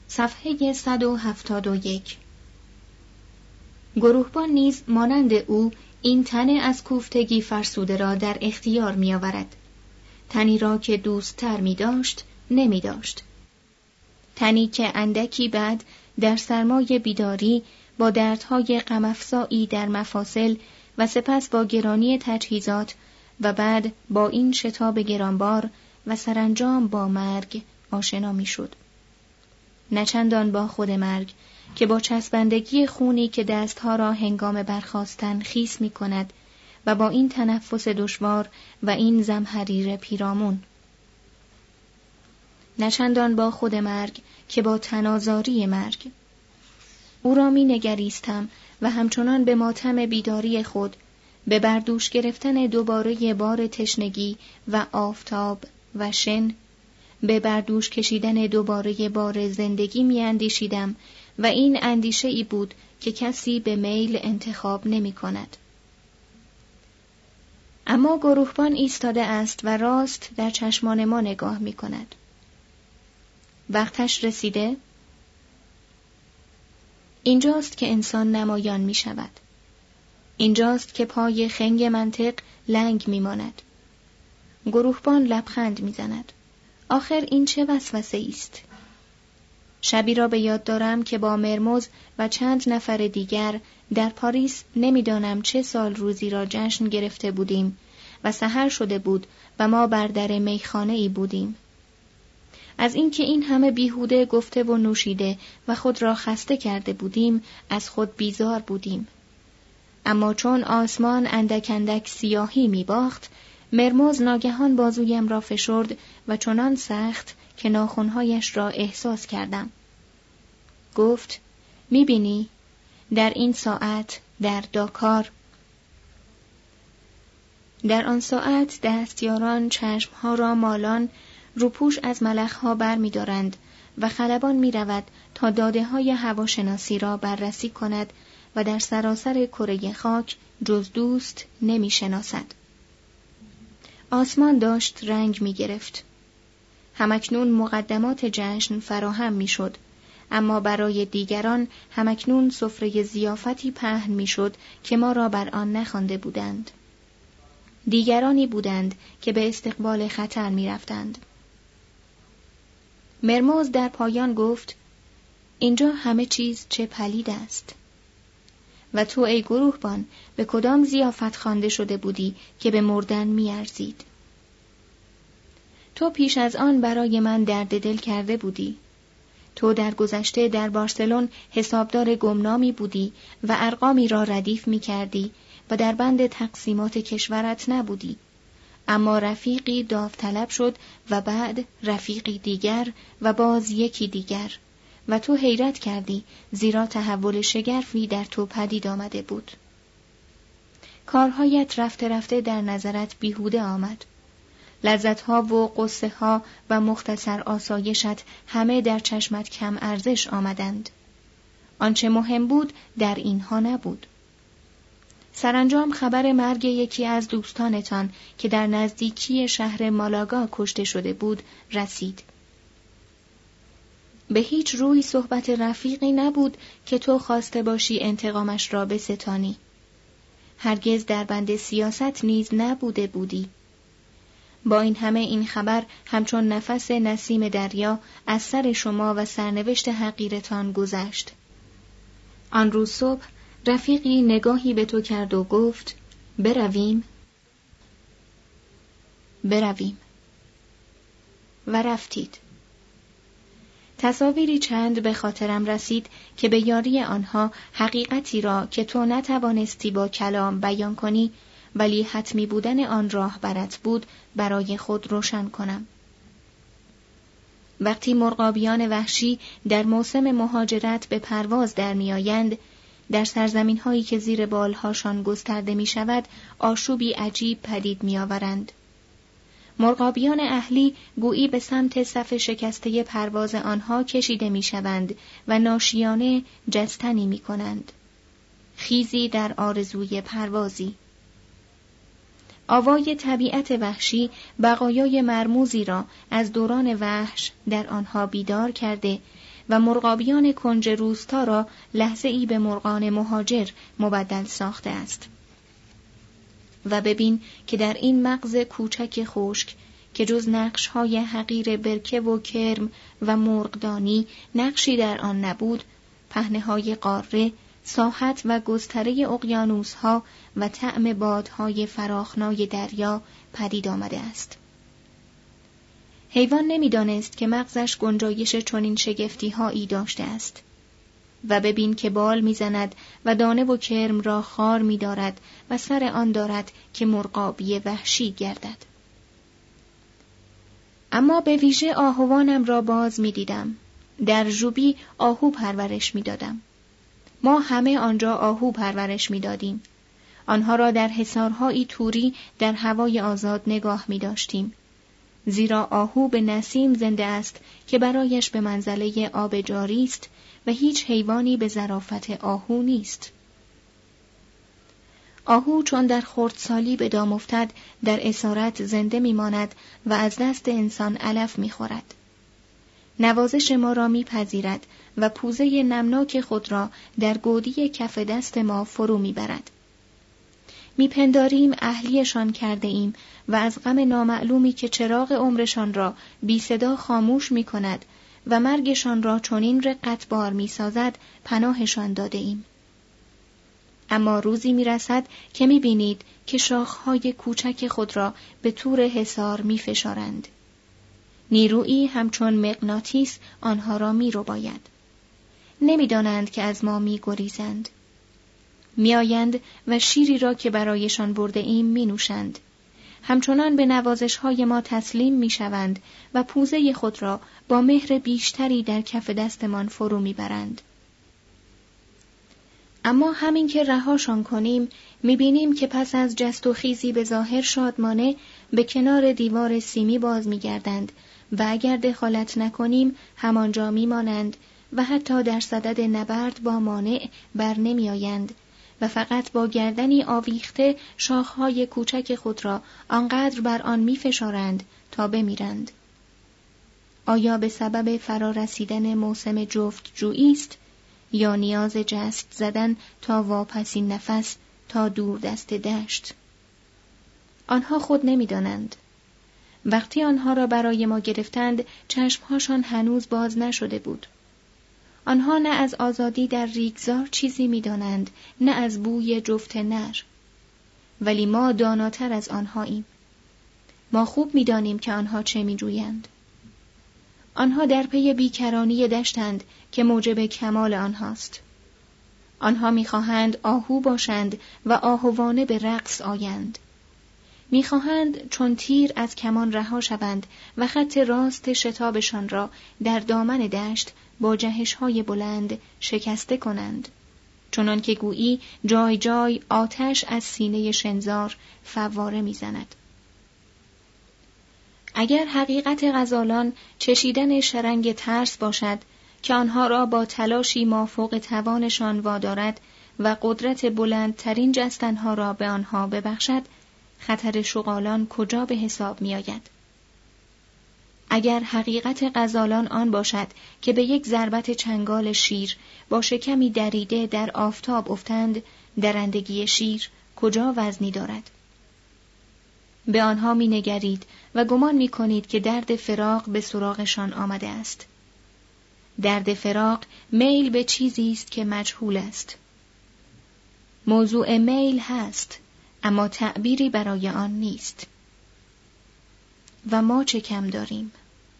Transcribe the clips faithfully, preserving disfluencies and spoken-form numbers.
صفحه صد و هفتاد و یک. گروهبان نیز مانند او این تن از کوفتگی فرسوده را در اختیار می آورد. تنی را که دوست‌تر می داشت نمی داشت. تنی که اندکی بعد در سرمای بیداری با دردهای غم‌افزایی در مفاصل و سپس با گرانی تجهیزات و بعد با این شتاب گرانبار و سرانجام با مرگ آشنا می شد. نه چندان با خود مرگ که با چسبندگی خونی که دستها را هنگام برخاستن خیس می کند و با این تنفس دشوار و این زمهریر پیرامون. نه چندان با خود مرگ که با تنازاری مرگ. او را می نگریستم و همچنان به ماتم بیداری خود، به بردوش گرفتن دوباره بار تشنگی و آفتاب و شن، به بردوش کشیدن دوباره بار زندگی می اندیشیدم و این اندیشه ای بود که کسی به میل انتخاب نمی کند. اما گروهبان ایستاده است و راست در چشمان ما نگاه می کند. وقتش رسیده؟ اینجاست که انسان نمایان می شود. اینجاست که پای خنگ منطق لنگ می ماند. گروهبان لبخند می زند. آخر این چه وسوسه است؟ شبی را به یاد دارم که با مرموز و چند نفر دیگر در پاریس نمیدانم چه سال روزی را جشن گرفته بودیم و سحر شده بود و ما بر در میخانه ای بودیم. از اینکه این همه بیهوده گفته و نوشیده و خود را خسته کرده بودیم از خود بیزار بودیم. اما چون آسمان اندک اندک سیاهی می باخت، مرموز ناگهان بازویم را فشرد و چنان سخت که ناخن‌هایش را احساس کردم. گفت: می‌بینی؟ در این ساعت در داکار. در آن ساعت دستیاران چشمها را مالان روپوش از ملخها بر می دارند و خلبان می رود تا داده های هواشناسی را بررسی کند و در سراسر کره خاک جز دوست نمی شناسد. آسمان داشت رنگ می گرفت. همکنون مقدمات جشن فراهم می شد، اما برای دیگران همکنون سفره ضیافتی پهن می شد که ما را بر آن نخوانده بودند. دیگرانی بودند که به استقبال خطر می رفتند. مرموز در پایان گفت: اینجا همه چیز چه پلید است. و تو ای گروهبان به کدام ضیافت خوانده شده بودی که به مردن می ارزید؟ تو پیش از آن برای من درد دل کرده بودی. تو در گذشته در بارسلون حسابدار گمنامی بودی و ارقامی را ردیف می کردی و در بند تقسیمات کشورت نبودی. اما رفیقی داوطلب شد و بعد رفیقی دیگر و باز یکی دیگر و تو حیرت کردی زیرا تحول شگرفی در تو پدید آمده بود. کارهایت رفته رفته در نظرت بیهوده آمد. لذتها و قصه ها و مختصر آسایشت همه در چشمت کم ارزش آمدند. آنچه مهم بود در اینها نبود. سرانجام خبر مرگ یکی از دوستانتان که در نزدیکی شهر مالاگا کشته شده بود رسید. به هیچ روی صحبت رفیقی نبود که تو خواسته باشی انتقامش را بستانی. هرگز در بند سیاست نیز نبوده بودی. با این همه این خبر همچون نفس نسیم دریا از سر شما و سرنوشت حقیرتان گذشت. آن روز صبح رفیقی نگاهی به تو کرد و گفت: برویم؟ برویم. و رفتید. تصاویری چند به خاطرم رسید که به یاری آنها حقیقتی را که تو نتوانستی با کلام بیان کنی ولی حتمی بودن آن راه برات بود برای خود روشن کنم. وقتی مرغابیان وحشی در موسم مهاجرت به پرواز در میآیند، در سرزمین هایی که زیر بالهاشان گسترده می شود آشوبی عجیب پدید می آورند. مرغابیان اهلی گویی به سمت صف شکسته پرواز آنها کشیده می شوند و ناشیانه جستنی می کنند. خیزی در آرزوی پروازی. آوای طبیعت وحشی بقایای مرموزی را از دوران وحش در آنها بیدار کرده و مرغابیان کنج روستا را لحظه ای به مرغان مهاجر مبدل ساخته است. و ببین که در این مغز کوچک خشک که جز نقش‌های حقیر برکه و کرم و مرغدانی نقشی در آن نبود، پهنه‌های قاره، ساحت و گستره اقیانوس‌ها و طعم بادهای فراخنای دریا پدید آمده است. حیوان نمی‌دانست که مغزش گنجایش چنین شگفتی‌هایی داشته است. و ببین که بال می‌زند و دانه و کرم را خار می‌دارد و سر آن دارد که مرغابی وحشی گردد. اما به ویژه آهوانم را باز می‌دیدم. در ژوبی آهو پرورش می‌دادم. ما همه آنجا آهو پرورش می‌دادیم. آنها را در حصارهایی توری در هوای آزاد نگاه می‌داشتیم. زیرا آهو به نسیم زنده است که برایش به منزله آب جاری است و هیچ حیوانی به ظرافت آهو نیست. آهو چون در خردسالی به دام افتد در اسارت زنده میماند و از دست انسان علف میخورد. نوازش ما را میپذیرد و پوزه نمناک خود را در گودی کف دست ما فرو میبرد. میپنداریم اهلیشان کرده ایم و از غم نامعلومی که چراغ عمرشان را بی صدا خاموش میکند و مرگشان را چنین رقتبار میسازد پناهشان داده ایم. اما روزی میرسد که میبینید که شاخهای کوچک خود را به طور حصار میفشارند. نیرویی همچون مغناطیس آنها را میرباید. نمیدانند که از ما میگریزند. میآیند و شیری را که برایشان برده ایم می نوشند. همچنان به نوازش های ما تسلیم می شوند و پوزه خود را با مهر بیشتری در کف دستمان فرو می برند. اما همین که رهاشان کنیم می بینیم که پس از جست و خیزی به ظاهر شادمانه به کنار دیوار سیمی باز می گردند و اگر دخالت نکنیم همانجا می مانند و حتی در صدد نبرد با مانع بر نمی آیند و فقط با گردنی آویخته شاخهای کوچک خود را آنقدر بر آن می فشارند تا بمیرند. آیا به سبب فرارسیدن موسم جفت جویی است یا نیاز جست زدن تا واپسین نفس تا دور دست دشت؟ آنها خود نمی دانند. وقتی آنها را برای ما گرفتند چشمهاشان هنوز باز نشده بود. آنها نه از آزادی در ریگزار چیزی می دانند، نه از بوی جفت نر. ولی ما داناتر از آنهاییم. ما خوب می دانیم که آنها چه می جویند. آنها در پی بیکرانی دشتند که موجب کمال آنهاست. آنها می خواهند آهو باشند و آهوانه به رقص آیند. می خواهند چون تیر از کمان رها شوند و خط راست شتابشان را در دامن دشت با جهش‌های بلند شکسته کنند، چنان که گویی جای جای آتش از سینه شنزار فواره می‌زند. اگر حقیقت غزالان چشیدن شرنگ ترس باشد که آنها را با تلاشی مافوق توانشان وادارد و قدرت بلندترین جستنها را به آنها ببخشد، خطر شغالان کجا به حساب می‌آید؟ اگر حقیقت غزالان آن باشد که به یک ضربت چنگال شیر با شکمی دریده در آفتاب افتند، درندگی شیر کجا وزنی دارد؟ به آنها می نگرید و گمان می کنید که درد فراق به سراغشان آمده است. درد فراق میل به چیزی است که مجهول است. موضوع میل هست، اما تعبیری برای آن نیست. و ما چه کم داریم؟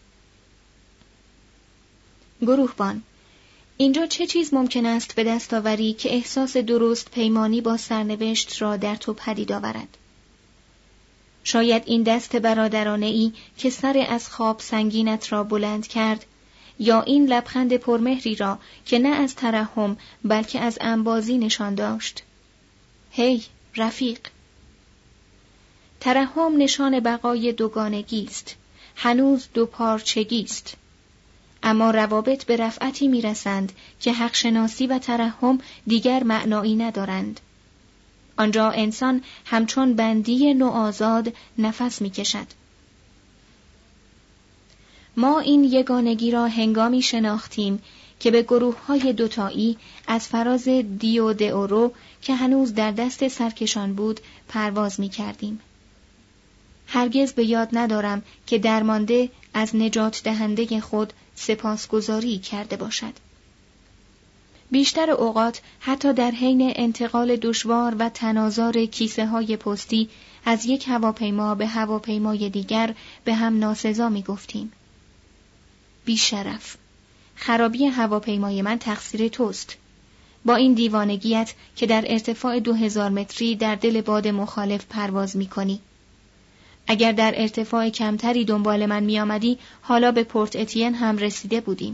گروهبان، اینجا چه چیز ممکن است به دست آوری که احساس درست پیمانی با سرنوشت را در تو پدید آورد؟ شاید این دست برادرانه ای که سر از خواب سنگینت را بلند کرد، یا این لبخند پرمهری را که نه از ترحم بلکه از انبازی نشان داشت. هی رفیق، ترحم نشان بقای دوگانگی است، هنوز دو پارچگی است. اما روابط به رفعتی میرسند که حق شناسی و ترحم دیگر معنایی ندارند. آنجا انسان همچون بندی نوآزاد نفس میکشد. ما این یگانگی را هنگامی شناختیم که به گروه‌های دوتایی از فراز دیو د اورو که هنوز در دست سرکشان بود پرواز می‌کردیم. هرگز به یاد ندارم که درمانده از نجات دهنده خود سپاسگزاری کرده باشد. بیشتر اوقات حتی در حین انتقال دشوار و تناظر کیسه های پستی از یک هواپیما به هواپیمای دیگر به هم ناسزا می گفتیم. بی شرف، خرابی هواپیمای من تقصیر توست. با این دیوانگیت که در ارتفاع دو هزار متری در دل باد مخالف پرواز می کنی. اگر در ارتفاع کمتری دنبال من می آمدی، حالا به پورت اتین هم رسیده بودیم.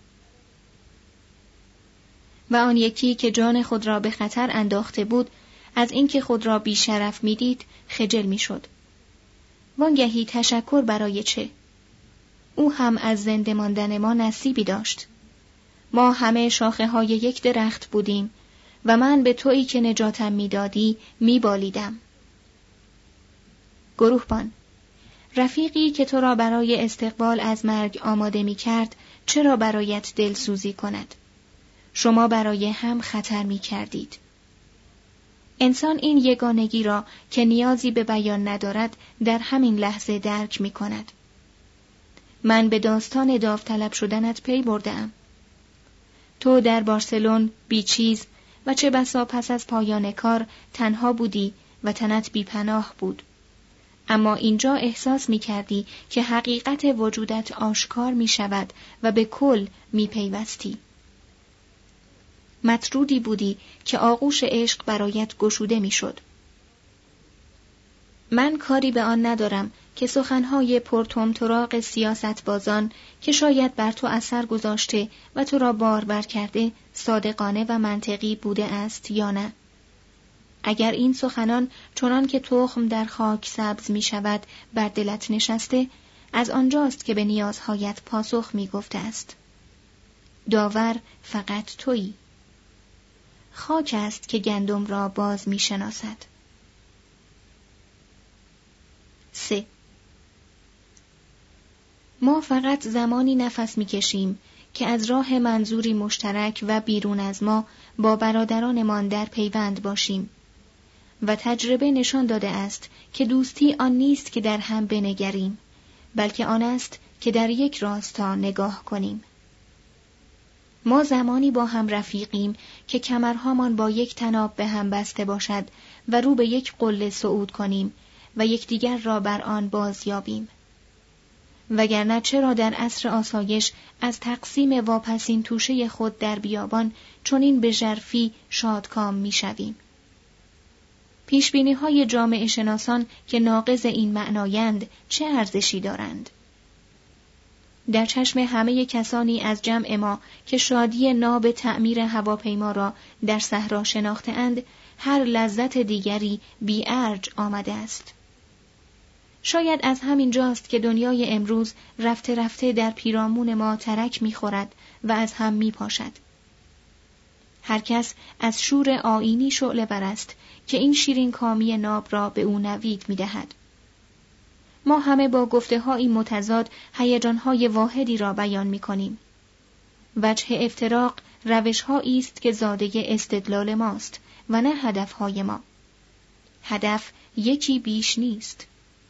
و آن یکی که جان خود را به خطر انداخته بود، از اینکه خود را بی شرف می دید، خجل می شد. وانگهی تشکر برای چه؟ او هم از زنده ماندن ما نصیبی داشت. ما همه شاخه های یک درخت بودیم و من به تویی که نجاتم می دادی می بالیدم. گروهبان، رفیقی که تو را برای استقبال از مرگ آماده می کرد، چرا برایت دلسوزی کند؟ شما برای هم خطر می کردید. انسان این یگانگی را که نیازی به بیان ندارد در همین لحظه درک می کند. من به داستان داوطلب شدنت پی بردم. تو در بارسلون بی چیز و چه بسا پس از پایان کار تنها بودی و تنت بی پناه بود. اما اینجا احساس می کردی که حقیقت وجودت آشکار می شود و به کل می پیوستی. مطرودی بودی که آغوش عشق برایت گشوده می شد. من کاری به آن ندارم که سخنهای پرطمطراق سیاستبازان که شاید بر تو اثر گذاشته و تو را باربر کرده صادقانه و منطقی بوده است یا نه. اگر این سخنان چنان که تخم در خاک سبز می شود بر دلت نشسته، از آنجاست که به نیازهایت پاسخ می گفته است. داور فقط تویی. خاک است که گندم را باز می شناسد. سه. ما فقط زمانی نفس می کشیم که از راه منظوری مشترک و بیرون از ما با برادرانمان در پیوند باشیم و تجربه نشان داده است که دوستی آن نیست که در هم بنگریم، بلکه آن است که در یک راستا نگاه کنیم. ما زمانی با هم رفیقیم که کمرهامان با یک تناب به هم بسته باشد و رو به یک قله صعود کنیم و یکدیگر را بر آن بازیابیم. وگرنه چرا در عصر آسایش از تقسیم واپسین توشه خود در بیابان چنین به ژرفی شادکام می‌شویم؟ پیشبینی‌های جامعه شناسان که ناقض این معنایند چه ارزشی دارند؟ در چشم همه کسانی از جمع ما که شادی ناب تعمیر هواپیما را در صحرا شناخته‌اند، هر لذت دیگری بی ارج آمده است. شاید از همین جاست که دنیای امروز رفته رفته در پیرامون ما ترک می‌خورد و از هم می‌پاشد. هر کس از شور آیینی شعله ور است که این شیرین کامی ناب را به او نوید می‌دهد. ما همه با گفته‌های متضاد هیجان‌های واحدی را بیان می‌کنیم. وجه افتراق روش‌هایی است که زاده استدلال ماست و نه هدف‌های ما. هدف یکی بیش نیست.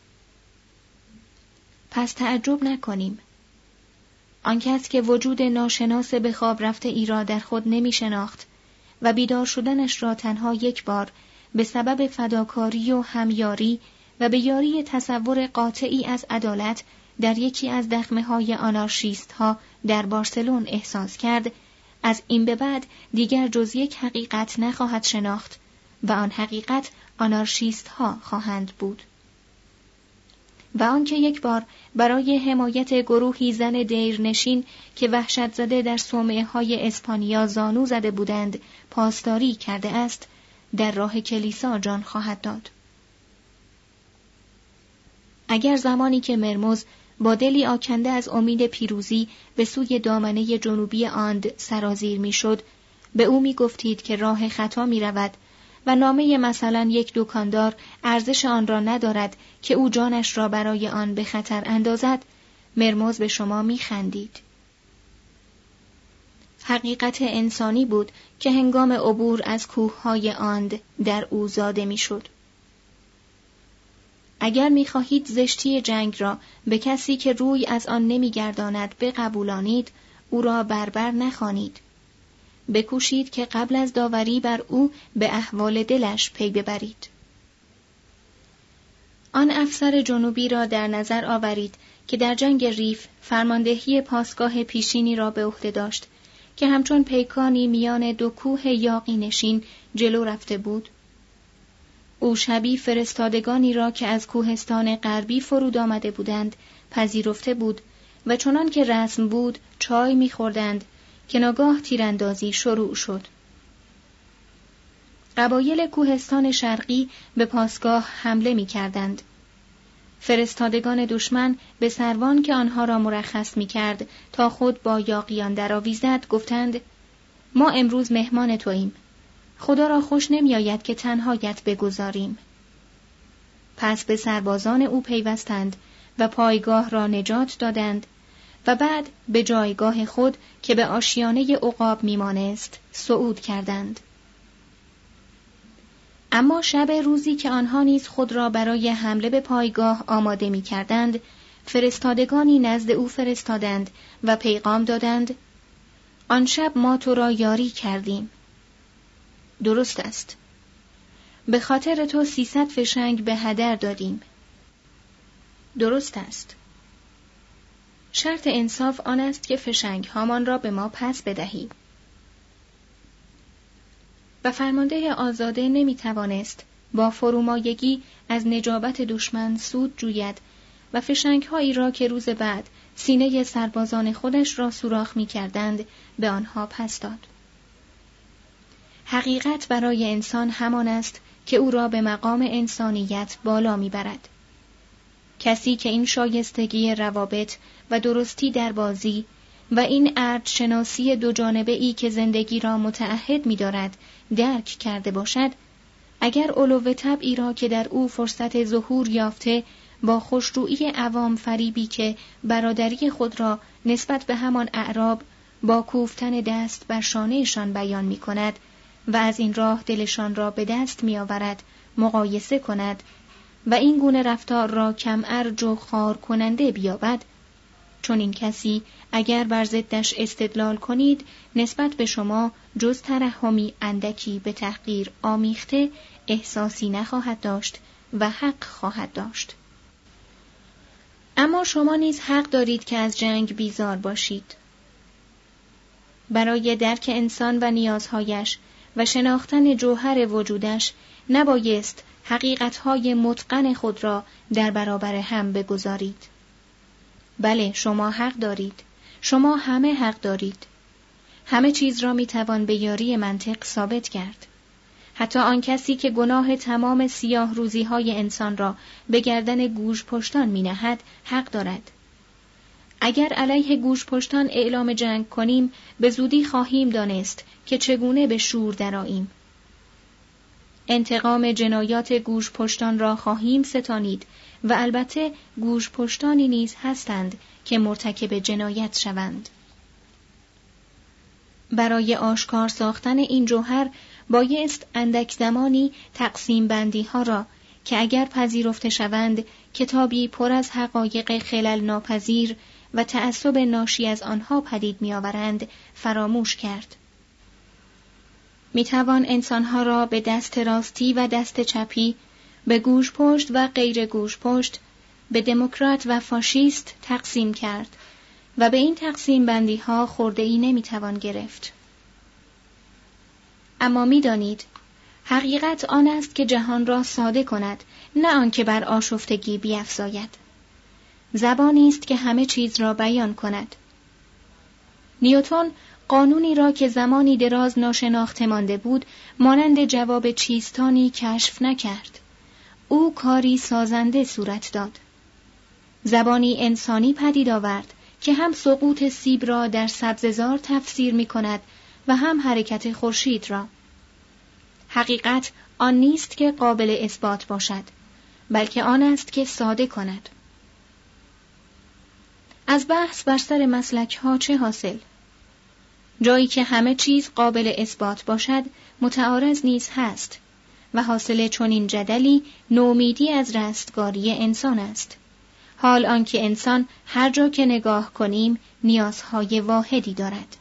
پس تعجب نکنیم. آن کس که وجود ناشناس به خواب رفته ای را در خود نمی شناخت و بیدار شدنش را تنها یک بار به سبب فداکاری و همیاری و به یاری تصور قاطعی از عدالت در یکی از دخمه های آنارشیست ها در بارسلون احساس کرد، از این به بعد دیگر جز یک حقیقت نخواهد شناخت و آن حقیقت آنارشیست ها خواهند بود. و آنکه یک بار برای حمایت گروهی زن دیرنشین که وحشت زده در صومعه های اسپانیا زانو زده بودند پاسداری کرده است، در راه کلیسا جان خواهد داد. اگر زمانی که مرموز با دلی آکنده از امید پیروزی به سوی دامنه جنوبی آند سرازیر میشد، به او می گفتید که راه خطا می رود و نامه مثلا یک دکاندار ارزش آن را ندارد که او جانش را برای آن به خطر اندازد، مرموز به شما می‌خندید. حقیقت انسانی بود که هنگام عبور از کوههای آند در او زاده می‌شد. اگر می‌خواهید زشتی جنگ را به کسی که روی از آن نمی‌گرداند بقبولانید، او را بربر نخوانید. بکوشید که قبل از داوری بر او به احوال دلش پی ببرید. آن افسر جنوبی را در نظر آورید که در جنگ ریف فرماندهی پاسگاه پیشینی را به عهده داشت که همچون پیکانی میان دو کوه یاغی نشین جلو رفته بود. او شبی فرستادگانی را که از کوهستان غربی فرود آمده بودند پذیرفته بود و چنان که رسم بود چای می‌خوردند که ناگاه تیراندازی شروع شد. قبایل کوهستان شرقی به پاسگاه حمله می‌کردند. فرستادگان دشمن به سروان که آنها را مرخص می‌کرد تا خود با یاغیان درآویزد گفتند: ما امروز مهمان توییم. خدا را خوش نمی‌آید که تنهایت بگذاریم. پس به سربازان او پیوستند و پایگاه را نجات دادند و بعد به جایگاه خود که به آشیانه عقاب میمانست صعود کردند. اما شب روزی که آنها نیز خود را برای حمله به پایگاه آماده می کردند، فرستادگانی نزد او فرستادند و پیغام دادند: آن شب ما تو را یاری کردیم. درست است. به خاطر تو سیصد فشنگ به هدر دادیم. درست است. شرط انصاف آن است که فشنگ هامان را به ما پس بدهی. و فرمانده آزاده نمی توانست با فرومایگی از نجابت دشمن سود جوید و فشنگ هایی را که روز بعد سینه سربازان خودش را سوراخ می کردند به آنها پس داد. حقیقت برای انسان همان است که او را به مقام انسانیت بالا می برد. کسی که این شایستگی روابط و درستی در بازی و این ارج شناسی دو جانبه ای که زندگی را متعهد می دارد درک کرده باشد، اگر علو طبعی را که در او فرصت ظهور یافته با خوشرویی عوام فریبی که برادری خود را نسبت به همان اعراب با کوفتن دست بر شانه‌شان بیان می کند و از این راه دلشان را به دست می آورد مقایسه کند و این گونه رفتار را کم ارج و خار کننده بیابد، چون این کسی اگر بر ضدش استدلال کنید نسبت به شما جز ترحمی اندکی به تحقیر آمیخته احساسی نخواهد داشت و حق خواهد داشت. اما شما نیز حق دارید که از جنگ بیزار باشید. برای درک انسان و نیازهایش و شناختن جوهر وجودش نبایست حقیقتهای متقن خود را در برابر هم بگذارید. بله، شما حق دارید. شما همه حق دارید. همه چیز را میتوان به یاری منطق ثابت کرد. حتی آن کسی که گناه تمام سیاه روزی های انسان را به گردن گوش پشتان می نهد حق دارد. اگر علیه گوش پشتان اعلام جنگ کنیم به زودی خواهیم دانست که چگونه به شور درآییم. انتقام جنایات گوش پشتان را خواهیم ستانید و البته گوش پشتانی نیز هستند که مرتکب جنایت شوند. برای آشکار ساختن این جوهر بایست اندک زمانی تقسیم بندی ها را که اگر پذیرفته شوند کتابی پر از حقایق خلل ناپذیر و تعصب ناشی از آنها پدید می آورند فراموش کرد. می توان انسانها را به دست راستی و دست چپی، به گوش پشت و غیر گوش پشت، به دموکرات و فاشیست تقسیم کرد و به این تقسیم بندی ها خورده ای نمی توان گرفت. اما می دانید حقیقت آن است که جهان را ساده کند، نه آنکه بر آشفتگی بیفزاید. زبانی است که همه چیز را بیان کند. نیوتن قانونی را که زمانی دراز ناشناخته مانده بود مانند جواب چیستانی کشف نکرد. او کاری سازنده صورت داد. زبانی انسانی پدید آورد که هم سقوط سیب را در سبززار تفسیر می کند و هم حرکت خورشید را. حقیقت آن نیست که قابل اثبات باشد، بلکه آن است که ساده کند. از بحث بر سر مسلک ها چه حاصل؟ جایی که همه چیز قابل اثبات باشد، متعارض نیز هست و حاصل چنین جدلی نومیدی از رستگاری انسان است. حال آنکه انسان هر جا که نگاه کنیم نیازهای واحدی دارد.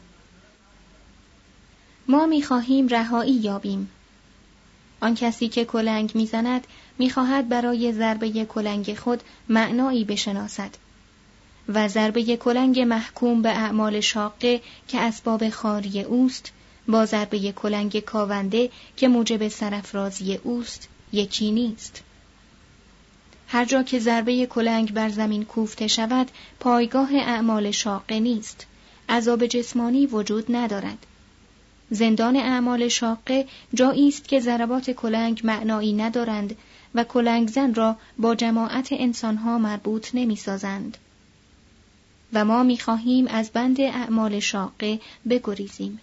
ما می‌خواهیم رهایی یابیم. آن کسی که کلنگ می‌زند می‌خواهد برای ضربه کلنگ خود معنایی بشناسد و ضربه کلنگ محکوم به اعمال شاقه که اسباب خاری اوست با ضربه کلنگ کاونده که موجب سرافرازی اوست یکی نیست. هر جا که ضربه کلنگ بر زمین کوفته شود پایگاه اعمال شاقه نیست، عذاب جسمانی وجود ندارد. زندان اعمال شاقه جایی است که ضربات کلنگ معنایی ندارند و کلنگ زن را با جماعت انسانها مربوط نمی سازند. و ما می خواهیم از بند اعمال شاقه بگریزیم.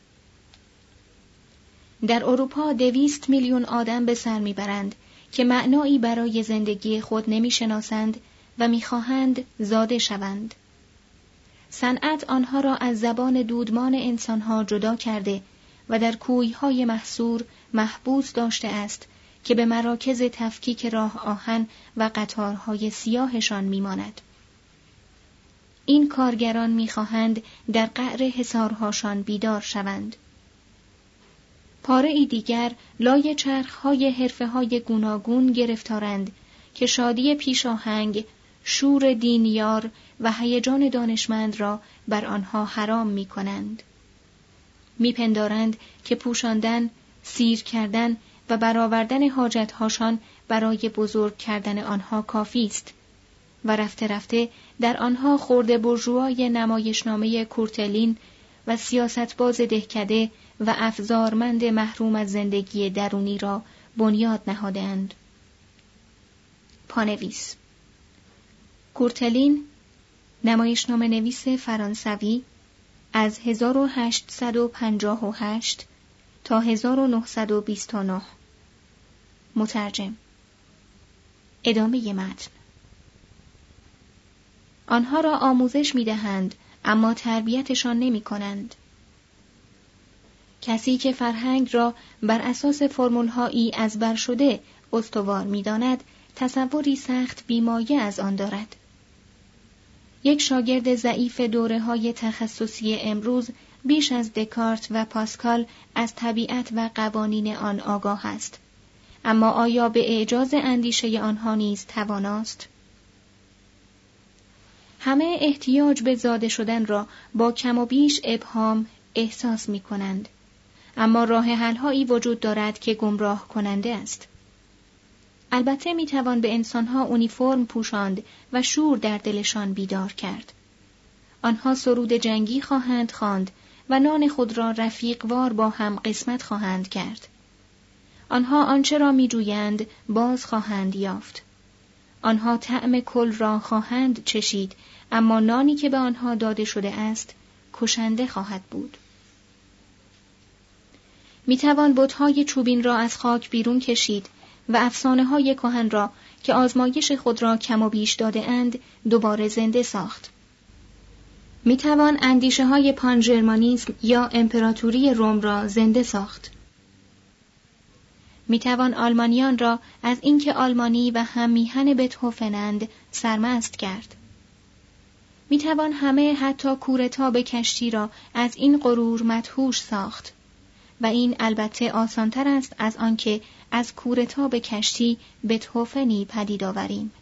در اروپا دویست میلیون آدم به سر می برند که معنایی برای زندگی خود نمی شناسند و می خواهند زاده شوند. صنعت آنها را از زبان دودمان انسانها جدا کرده و در کویهای محصور محبوس داشته است که به مراکز تفکیک راه آهن و قطارهای سیاهشان می ماند. این کارگران می خواهند در قعر حصارهاشان بیدار شوند. پاره ای دیگر لای چرخهای حرفه‌های گوناگون گرفتارند که شادی پیشاهنگ، شور دینیار و هیجان دانشمند را بر آنها حرام می کنند. می پندارند که پوشاندن، سیر کردن و برآوردن حاجتهاشان برای بزرگ کردن آنها کافی است و رفته رفته در آنها خرده بورژوای نمایشنامه کورتلین و سیاستباز دهکده و افزارمند محروم از زندگی درونی را بنیاد نهاده‌اند. پانویس کورتلین، نمایشنامه نویس فرانسوی، از هزار و هشتصد و پنجاه و هشت تا هزار و نهصد و بیست و نه. مترجم. ادامه متن. آنها را آموزش می‌دهند اما تربیتشان نمی‌کنند. کسی که فرهنگ را بر اساس فرمول‌هایی از بر شده استوار می‌داند، تصوری سخت بیمایه از آن دارد. یک شاگرد ضعیف دوره‌های تخصصی امروز بیش از دکارت و پاسکال از طبیعت و قوانین آن آگاه است. اما آیا به اعجاز اندیشه آنها نیز تواناست؟ همه احتیاج به زاده شدن را با کم و بیش ابهام احساس می کنند. اما راه حل‌هایی وجود دارد که گمراه کننده است. البته می توان به انسانها اونیفرم پوشاند و شور در دلشان بیدار کرد. آنها سرود جنگی خواهند خواند و نان خود را رفیقوار با هم قسمت خواهند کرد. آنها آنچه را می جویند باز خواهند یافت. آنها طعم کل را خواهند چشید، اما نانی که به آنها داده شده است کشنده خواهد بود. می توان بت‌های چوبین را از خاک بیرون کشید و افسانه‌های کهن را که آزمایش خود را کم و بیش داده اند دوباره زنده ساخت. می توان اندیشه‌های پانژرمانیسم یا امپراتوری روم را زنده ساخت. می توان آلمانیان را از اینکه آلمانی و هم میهن بتهوفنند سرمست کرد. می توان همه حتی کورتا به کشتی را از این غرور مدهوش ساخت و این البته آسانتر است از آنکه از کورتا به کشتی بتهوفنی پدید آوریم.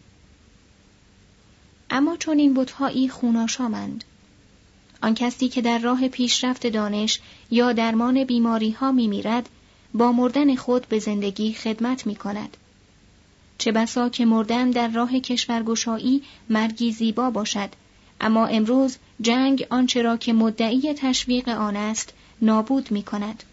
اما چون این بت‌هایی خوناشامند، آن کسی که در راه پیشرفت دانش یا درمان بیماری ها می میرد با مردن خود به زندگی خدمت می کند. چه بسا که مردن در راه کشورگشایی مرگی زیبا باشد، اما امروز جنگ آنچه را که مدعی تشویق آن است نابود می کند.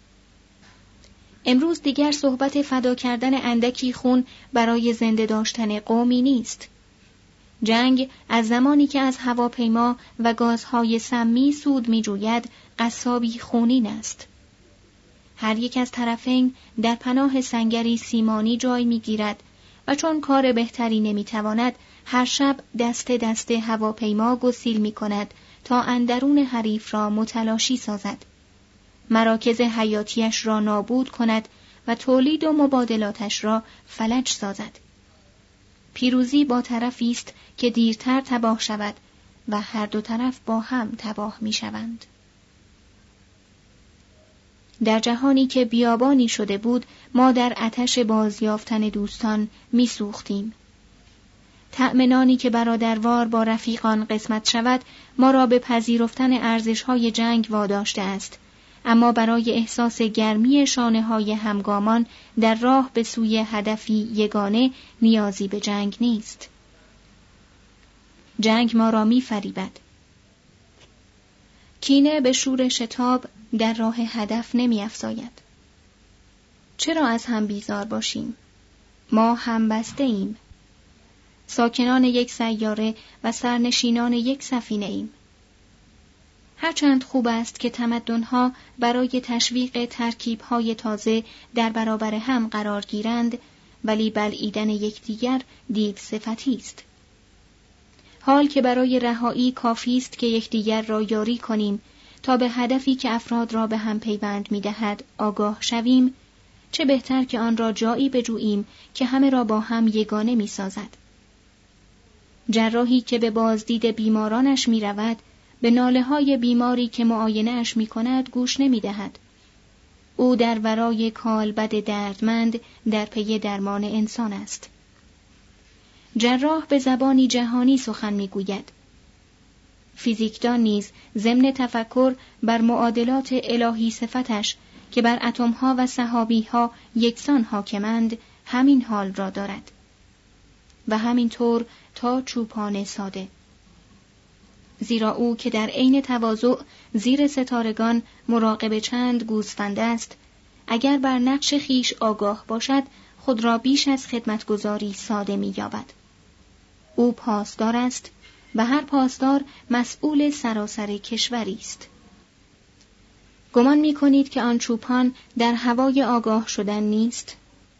امروز دیگر صحبت فدا کردن اندکی خون برای زنده داشتن قومی نیست. جنگ از زمانی که از هواپیما و گازهای سمی سود می جوید قصابی خونین است. هر یک از طرفین در پناه سنگری سیمانی جای می گیرد و چون کار بهتری نمیتواند هر شب دست دست هواپیما گسیل می کند تا اندرون حریف را متلاشی سازد، مراکز حیاتیش را نابود کند و تولید و مبادلاتش را فلج سازد. پیروزی با طرفی است که دیرتر تباه شود و هر دو طرف با هم تباه می شوند. در جهانی که بیابانی شده بود، ما در آتش بازیافتن دوستان می سوختیم. تأمینانی که برادروار با رفیقان قسمت شود، ما را به پذیرفتن ارزش‌های جنگ واداشته است، اما برای احساس گرمی شانه‌های همگامان در راه به سوی هدفی یگانه نیازی به جنگ نیست. جنگ ما را می‌فریبد. کینه به شور شتاب در راه هدف نمی‌افزاید. چرا از هم بیزار باشیم؟ ما هم بسته ایم. ساکنان یک سیاره و سرنشینان یک سفینه ایم. هرچند خوب است که تمدن‌ها برای تشویق ترکیب‌های تازه در برابر هم قرار گیرند، ولی بلعیدن یکدیگر دیو صفتی است. حال که برای رهایی کافی است که یکدیگر را یاری کنیم تا به هدفی که افراد را به هم پیوند می‌دهد آگاه شویم، چه بهتر که آن را جایی بجوییم که همه را با هم یگانه می‌سازد. جراحی که به بازدید بیمارانش می‌رود، به ناله‌های بیماری که معاینه‌اش می‌کند گوش نمی‌دهد. او در ورای کالبد دردمند در پی درمان انسان است. جراح به زبانی جهانی سخن می‌گوید. فیزیکدان نیز ضمن تفکر بر معادلات الهی صفتش که بر اتم‌ها و سحابی‌ها یکسان حاکمند همین حال را دارد. و همینطور تا چوپان ساده. زیرا او که در عین تواضع زیر ستارگان مراقب چند گوسفند است، اگر بر نقش خیش آگاه باشد خود را بیش از خدمتگزاری ساده می‌یابد. او پاسدار است و هر پاسدار مسئول سراسر کشوری است. گمان می‌کنید که آن چوپان در هوای آگاه شدن نیست؟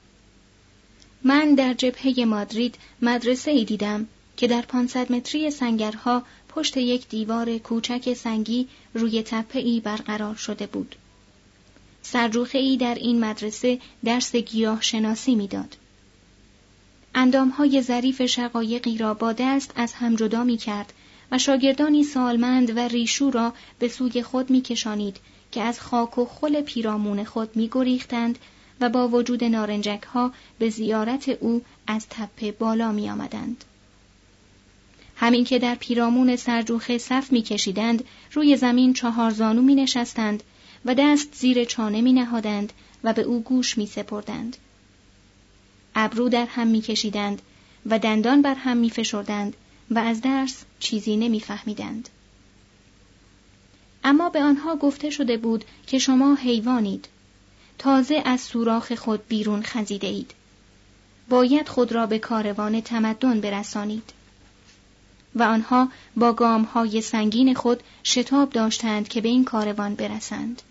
من در جبهه مادرید مدرسه‌ای دیدم که در پانصد متری سنگرها پشت یک دیوار کوچک سنگی روی تپه‌ای برقرار شده بود. سرجوخه‌ای در این مدرسه درس گیاه شناسی می‌داد. اندام‌های ظریف شقایقی را با دست از هم جدا می‌کرد و شاگردانی سالمند و ریشو را به سوی خود می‌کشانید که از خاک و خل پیرامون خود می‌گریختند و با وجود نارنجک‌ها به زیارت او از تپه بالا می‌آمدند. همین که در پیرامون سرجوخه صف می‌کشیدند، روی زمین چهار زانو می‌نشستند و دست زیر چانه می‌نهادند و به او گوش می‌سپردند. ابرو در هم می‌کشیدند و دندان بر هم می‌فشردند و از درس چیزی نمی‌فهمیدند. اما به آنها گفته شده بود که شما حیوانید، تازه از سوراخ خود بیرون خزیده اید. باید خود را به کاروان تمدن برسانید. و آنها با گام‌های سنگین خود شتاب داشتند که به این کاروان برسند.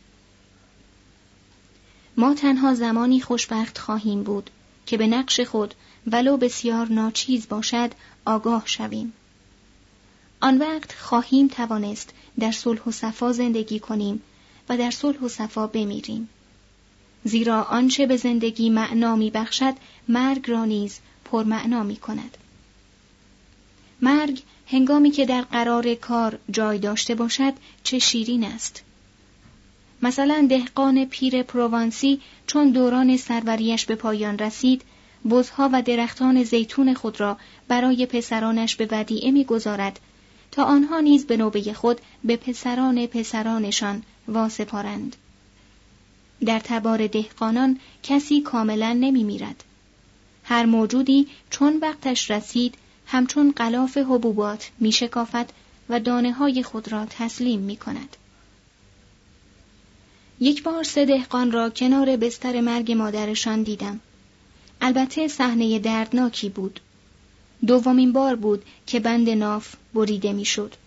ما تنها زمانی خوشبخت خواهیم بود که به نقش خود ولو بسیار ناچیز باشد آگاه شویم. آن وقت خواهیم توانست در صلح و صفا زندگی کنیم و در صلح و صفا بمیریم. زیرا آنچه به زندگی معنا می بخشد مرگ را نیز پرمعنا می کند. مرگ هنگامی که در قرار کار جای داشته باشد چه شیرین است. مثلا دهقان پیر پروانسی چون دوران سروریش به پایان رسید، بزها و درختان زیتون خود را برای پسرانش به ودیعه می‌گذارد تا آنها نیز به نوبه خود به پسران پسرانشان واسپارند. در تبار دهقانان کسی کاملا نمی‌میرد. هر موجودی چون وقتش رسید همچون غلاف حبوبات می‌شکافد و دانه‌های خود را تسلیم می‌کند. یک بار سه دهقان را کنار بستر مرگ مادرشان دیدم. البته صحنه دردناکی بود. دومین بار بود که بند ناف بریده می‌شد.